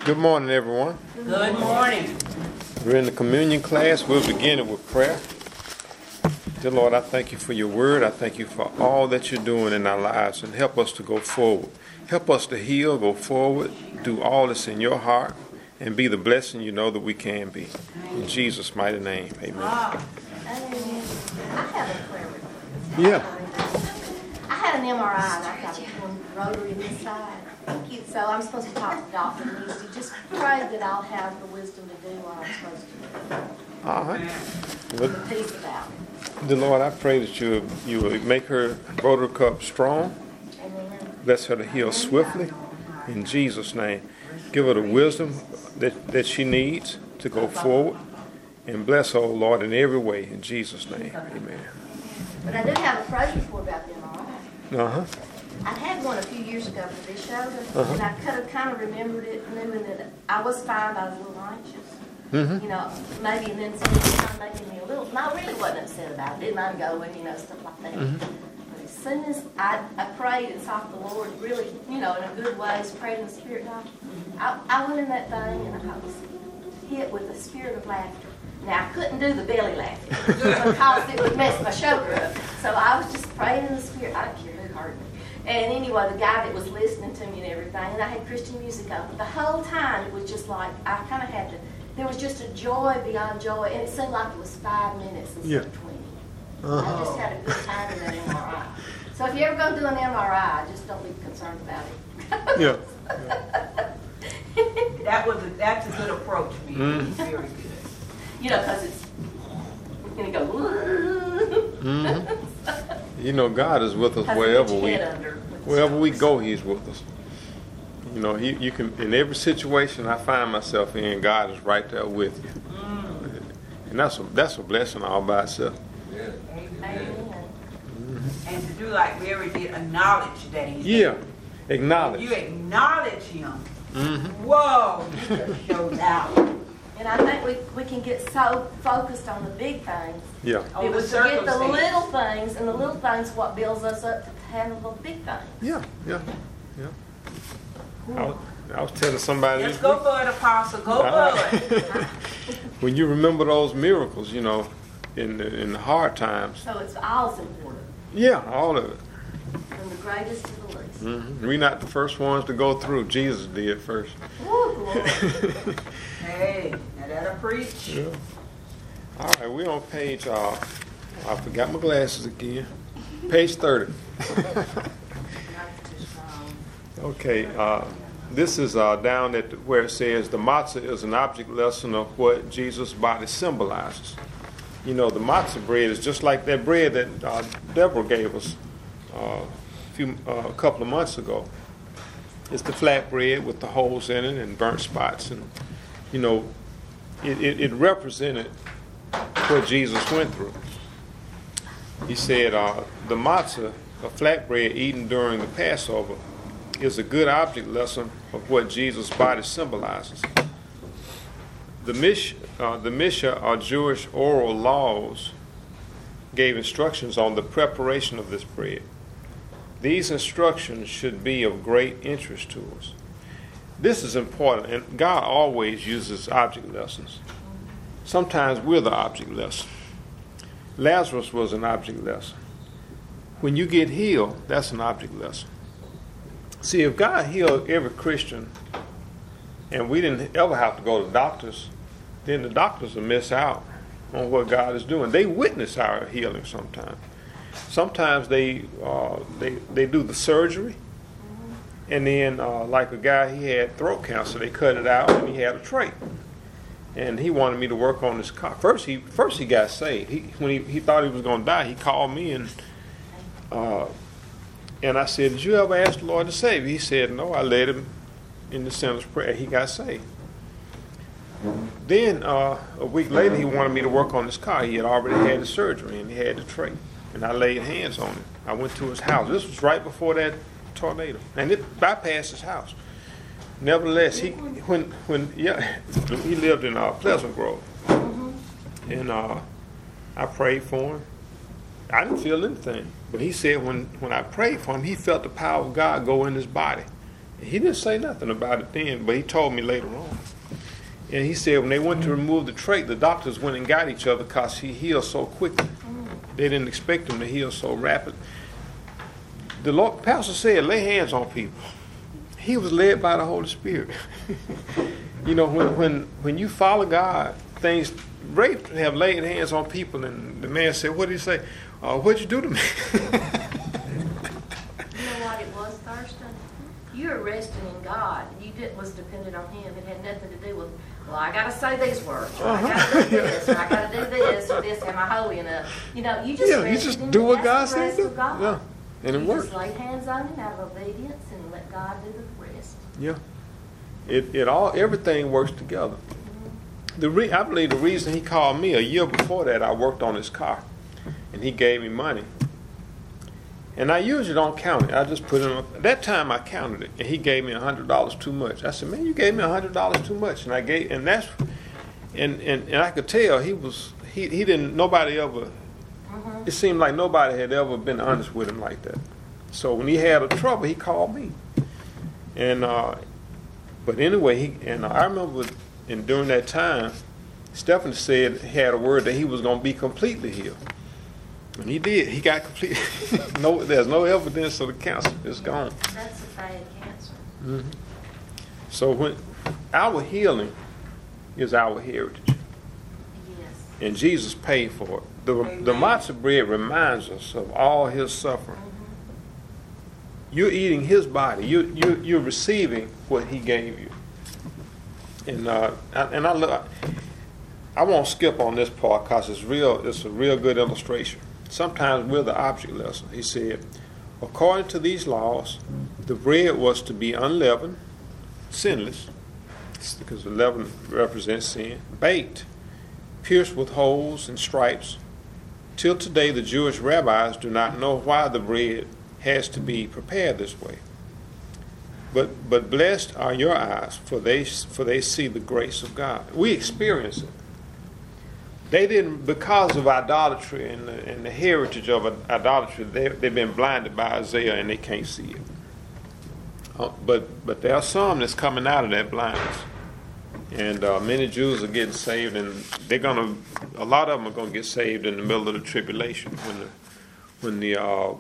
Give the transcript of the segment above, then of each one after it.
Good morning, everyone. Good morning. We're in the communion class. We'll begin it with prayer. Dear Lord, I thank you for your word. I thank you for all that you're doing in our lives, and help us to go forward. Help us to heal, go forward, do all that's in your heart, and be the blessing you know that we can be. In Jesus' mighty name, amen. I have a prayer request. Yeah. I had an MRI and I got one rotary in this side. Thank you. So I'm supposed to talk to the doctor and he just pray that I'll have the wisdom to do what I'm supposed to do. All right. The peace about it. Dear Lord, I pray that you will make her rotary cup strong. Amen. Bless her to heal swiftly. In Jesus' name. Give her the wisdom that she needs to go forward. And bless her, oh Lord, in every way. In Jesus' name. Amen. But I do have a praise report about the MRI. Uh-huh. I had one a few years ago for this shoulder, and I could have kind of remembered it, knowing that I was fine, but I was a little anxious. Mm-hmm. You know, maybe, and then something kind of making me a little, no, I really wasn't upset about it. Didn't mind going, you know, stuff like that. Mm-hmm. But as soon as I prayed and sought the Lord, really, you know, in a good way, prayed in the Spirit, I went in that thing and I was hit with a spirit of laughter. Now, I couldn't do the belly laughing because it would mess my shoulder up. So I was just praying in the Spirit. I don't care who heard me. And anyway, the guy that was listening to me and everything, and I had Christian music on. But the whole time, it was just like, I kind of had to, there was just a joy beyond joy. And it seemed like it was 5 minutes instead of 20. I just had a good time in that MRI. So if you ever go do an MRI, just don't be concerned about it. Yeah. That's a good approach, man. Very good. You know, because it's going to go. You know, God is with us wherever we go. He's with us. You know, you can, in every situation I find myself in, God is right there with you, and that's a blessing all by itself. Yeah. Amen. And to do like Mary did, acknowledge that he's there. Acknowledge. You acknowledge him. Whoa, you just showed out. And I think we can get so focused on the big things. Yeah. That we forget the little things, and the little things what builds us up to handle the big things. Yeah. I was telling somebody. Let's go for it, Apostle. Go for it. When you remember those miracles, you know, in the hard times. So it's all's important. Yeah, all of it. From the greatest to the least. We're not the first ones to go through. Jesus did first. Woo, Hey, now that'll preach. Yeah. All right, we're on page, I forgot my glasses again. Page 30. Okay, this is down at where it says the matzah is an object lesson of what Jesus' body symbolizes. You know, the matzah bread is just like that bread that Deborah gave us a couple of months ago. It's the flat bread with the holes in it and burnt spots, and you know, it represented what Jesus went through. He said the matzah, a flatbread eaten during the Passover, is a good object lesson of what Jesus' body symbolizes. The Mishnah, or Jewish oral laws, gave instructions on the preparation of this bread. These instructions should be of great interest to us. This is important, and God always uses object lessons. Sometimes we're the object lesson. Lazarus was an object lesson. When you get healed, that's an object lesson. See, if God healed every Christian and we didn't ever have to go to doctors, then the doctors will miss out on what God is doing. They witness our healing sometimes. Sometimes they do the surgery, and then like a guy, he had throat cancer. They cut it out, and he had a trach. And he wanted me to work on his car. First he got saved. When he thought he was going to die, he called me and I said, "Did you ever ask the Lord to save you?" He said, "No, I led him in the sinner's prayer." He got saved. Then a week later, he wanted me to work on his car. He had already had the surgery and he had the trach. And I laid hands on him. I went to his house. This was right before that tornado, and it bypassed his house. Nevertheless, he lived in Pleasant Grove, and I prayed for him. I didn't feel anything, but he said when I prayed for him, he felt the power of God go in his body, He didn't say nothing about it then, but he told me later on. And he said when they went to remove the trach, the doctors went and got each other because he healed so quickly. They didn't expect him to heal so rapidly. The Lord, pastor said, lay hands on people. He was led by the Holy Spirit. You know, when you follow God, things. Ray have laid hands on people, and the man said, "What did he say? What'd you do to me?" You know what it was, Thurston? You were resting in God. You was dependent on Him. It had nothing to do with, well, I got to say these words, or I got to do this, or I got to do this, or this. Am I holy enough? You know, you just you just do what God says do. Yeah, and it worked. Just laid hands on Him out of obedience and let God do the rest. Yeah, everything works together. I believe the reason he called me a year before that, I worked on his car, and he gave me money. And I usually don't count it. I just put it on. At that time, I counted it, and he gave me $100 too much. I said, "Man, you gave me $100 too much." And I could tell he didn't. Nobody ever. It seemed like nobody had ever been honest with him like that. So when he had a trouble, he called me. And but anyway, I remember. And during that time, Stephanie said he had a word that he was going to be completely healed. And he did. He got completely. There's no evidence of the cancer. It's gone. That's a bad cancer. Mm-hmm. So when our healing is our heritage. Yes. And Jesus paid for it. The matzah bread reminds us of all his suffering. Mm-hmm. You're eating his body. You're receiving what he gave you. And I won't skip on this part because it's a real good illustration. Sometimes we're the object lesson. He said, according to these laws, the bread was to be unleavened, sinless, because the leaven represents sin, baked, pierced with holes and stripes. Till today, the Jewish rabbis do not know why the bread has to be prepared this way. But blessed are your eyes, for they see the grace of God. We experience it. They didn't, because of idolatry and the heritage of idolatry, they've been blinded by Isaiah and they can't see it. But there are some that's coming out of that blindness. And many Jews are getting saved, and a lot of them are going to get saved in the middle of the tribulation when the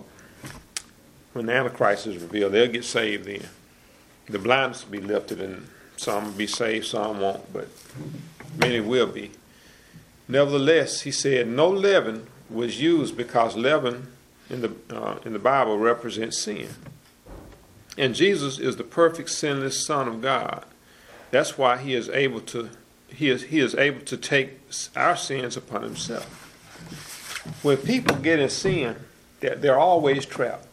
Antichrist is revealed. They'll get saved then. The blindness will be lifted, and some will be saved, some won't, but many will be. Nevertheless, he said, no leaven was used because leaven in the Bible represents sin. And Jesus is the perfect sinless Son of God. That's why he is able to take our sins upon himself. When people get in sin, they're always trapped.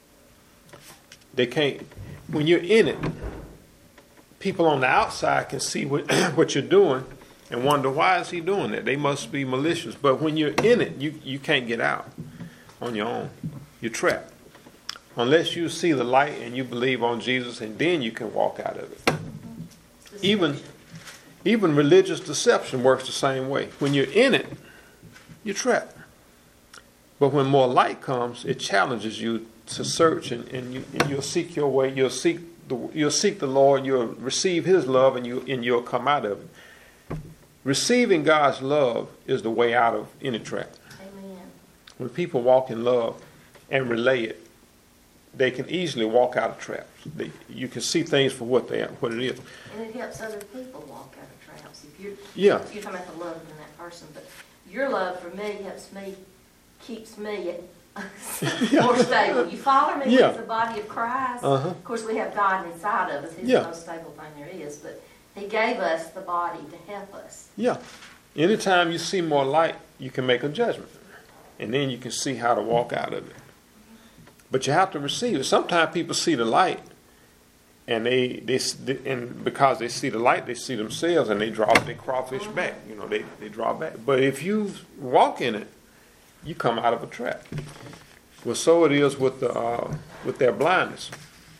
They can't. When you're in it, people on the outside can see what you're doing and wonder, why is he doing that? They must be malicious. But when you're in it, you can't get out on your own. You're trapped. Unless you see the light and you believe on Jesus, and then you can walk out of it. Even religious deception works the same way. When you're in it, you're trapped. But when more light comes, it challenges you to search, and you'll seek your way. You'll seek the Lord. You'll receive His love, and you'll come out of it. Receiving God's love is the way out of any trap. Amen. When people walk in love and relay it, they can easily walk out of traps. You can see things for what it is. And it helps other people walk out of traps. If you're talking about the love in that person, but your love for me keeps me more stable. You follow me? Yeah. As the body of Christ. Uh-huh. Of course, we have God inside of us. He's the most stable thing there is. But He gave us the body to help us. Yeah. Anytime you see more light, you can make a judgment. And then you can see how to walk out of it. But you have to receive it. Sometimes people see the light, and and because they see the light, they see themselves, and they crawfish back. They draw back. But if you walk in it, you come out of a trap. Well, so it is with their blindness.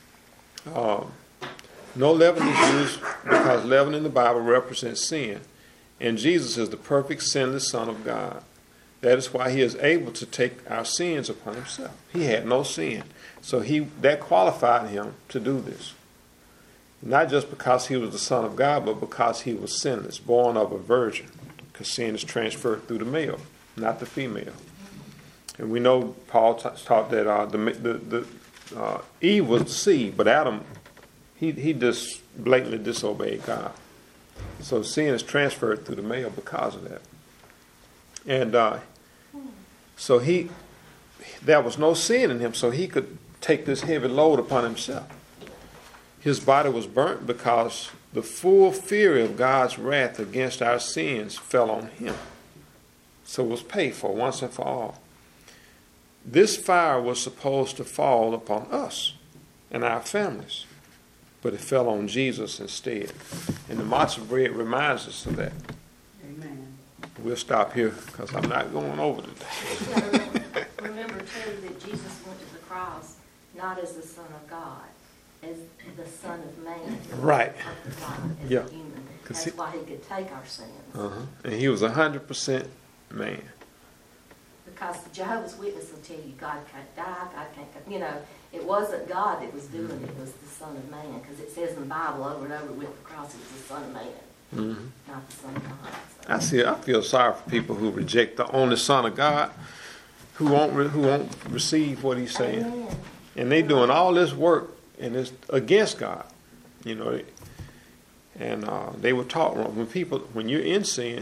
No leaven is used because leaven in the Bible represents sin, and Jesus is the perfect sinless Son of God. That is why He is able to take our sins upon Himself. He had no sin, so that qualified Him to do this. Not just because he was the Son of God, but because he was sinless, born of a virgin. Because sin is transferred through the male, not the female. And we know Paul taught that Eve was the seed, but Adam, he just blatantly disobeyed God. So sin is transferred through the male because of that. And so there was no sin in him, so he could take this heavy load upon himself. His body was burnt because the full fury of God's wrath against our sins fell on him. So it was paid for once and for all. This fire was supposed to fall upon us and our families, but it fell on Jesus instead. And the matzah bread reminds us of that. Amen. We'll stop here because I'm not going over today. Remember, too, that Jesus went to the cross not as the Son of God, as the Son of Man. Right. Of God, as Yeah. a human. That's why he could take our sins. And he was 100% man. Because the Jehovah's Witness will tell you God can't die, God can't come. You know, it wasn't God that was doing it, it was the Son of Man. Because it says in the Bible over and over with the cross, it was the Son of Man, not the Son of God. So. I feel sorry for people who reject the only Son of God, who won't receive what he's saying. Amen. And they doing all this work, and it's against God, you know. And they were taught wrong. When you're in sin,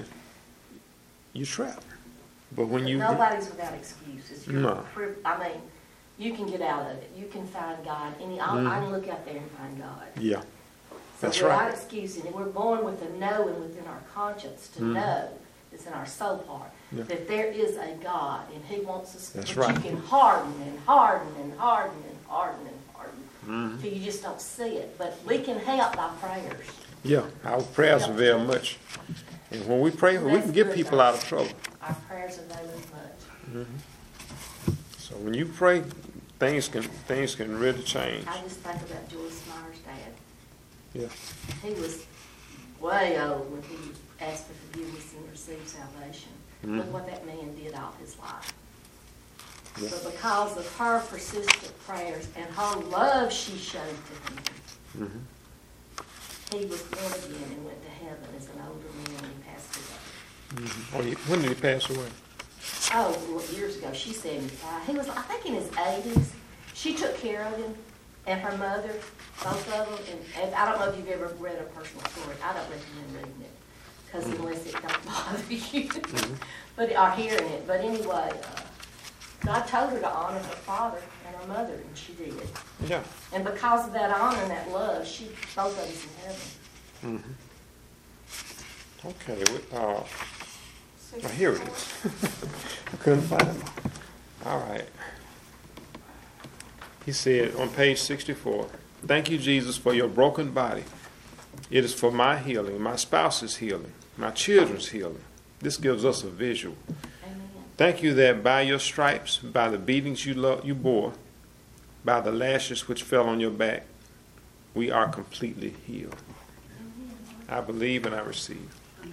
you're trapped. But when you nobody's without excuses. No. I mean, you can get out of it. You can find God. I can look out there and find God. Yeah, So that's without right. excuse, and we're born with a knowing within our conscience to know, it's in our soul part, that there is a God, and He wants us. That's but right. You can harden and harden and harden and harden and harden till you just don't see it. But we can help by prayers. Yeah, our prayers avail much. And when we pray, we can get people out of trouble. Our prayers avail much. So when you pray, things can really change. I just think about Joyce Meyer's dad. Yeah. He was way old when he asked for forgiveness and received salvation. Look what that man did all his life. Yeah. But because of her persistent prayers and her love she showed to him, he was born again and went to heaven as an older man when he passed away. When did he pass away? Oh, well, years ago. She's 75. He was, I think, in his 80s. She took care of him and her mother, both of them. And I don't know if you've ever read a personal story. I don't recommend reading it because unless it don't bother you, or hearing it. But anyway, God told her to honor her father and her mother, and she did. Yeah. And because of that honor and that love, both of us in heaven. Okay. Here it is. I couldn't find it. All right. He said on page 64, "Thank you, Jesus, for your broken body. It is for my healing, my spouse's healing, my children's healing." This gives us a visual. Amen. Thank you that by your stripes, by the beatings you bore, by the lashes which fell on your back, we are completely healed. I believe and I receive.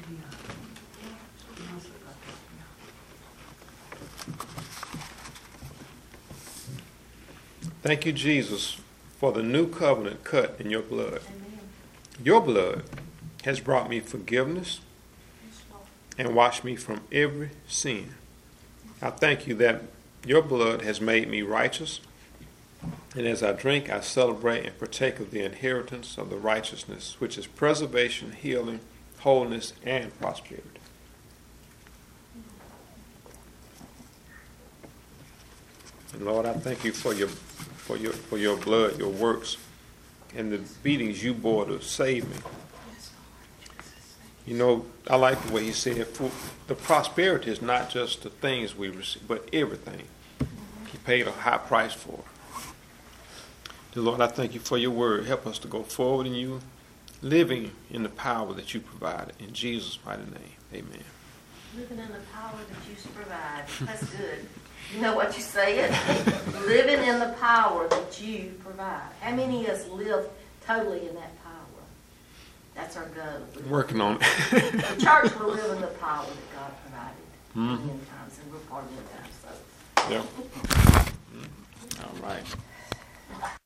Thank you, Jesus, for the new covenant cut in your blood. Amen. Your blood has brought me forgiveness and washed me from every sin. I thank you that your blood has made me righteous, and as I drink, I celebrate and partake of the inheritance of the righteousness, which is preservation, healing, wholeness, and prosperity. And Lord, I thank you for your blood, your works, and the beatings you bore to save me. You know, I like the way he said, the prosperity is not just the things we receive, but everything. He paid a high price for it. Dear Lord, I thank you for your word. Help us to go forward in you, living in the power that you provided. In Jesus' mighty name, amen. Living in the power that you provide. That's good. You know what you said? Living in the power that you provide. How many of us live totally in that power? That's our goal. Working on it. The church will live in the power that God provided in the end times, and we're part of the end times. So. Yeah. All right.